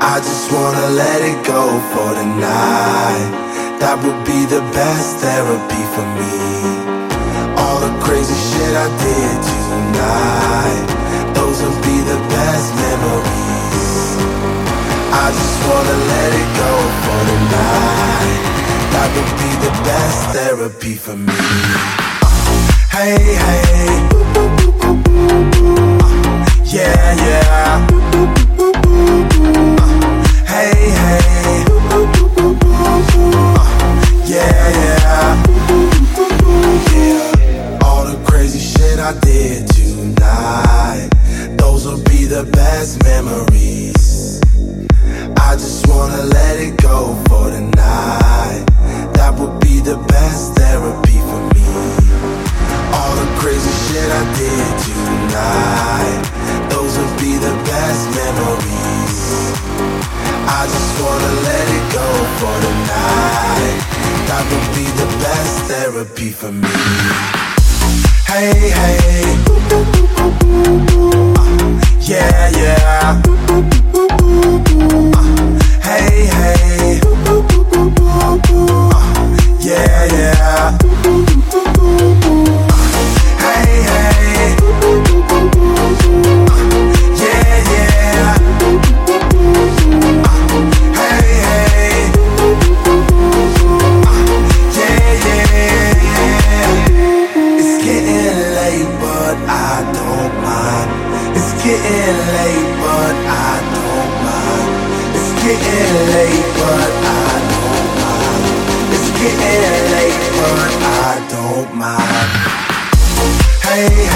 I just wanna let it go for tonight. That would be the best therapy for me. All the crazy shit I did tonight, those would be the best memories. I just wanna let it go for tonight. That would be the best therapy for me. Hey, hey, yeah, yeah. Hey, hey, yeah, yeah. Yeah. All the crazy shit I did tonight, those will be the best memories. I just wanna let it go for tonight. That would be the best therapy for me. All the crazy shit I did tonight, those would be the best memories. I just wanna let it go for tonight. That would be the best therapy for me. Hey, hey, yeah, yeah. Hey, hey, yeah, yeah. Hey, hey, yeah, yeah. Hey, hey, yeah, yeah. It's getting late, but I don't mind. It's getting late, but I don't mind. It's getting late, but I don't mind. It's getting late, but I don't mind. Hey,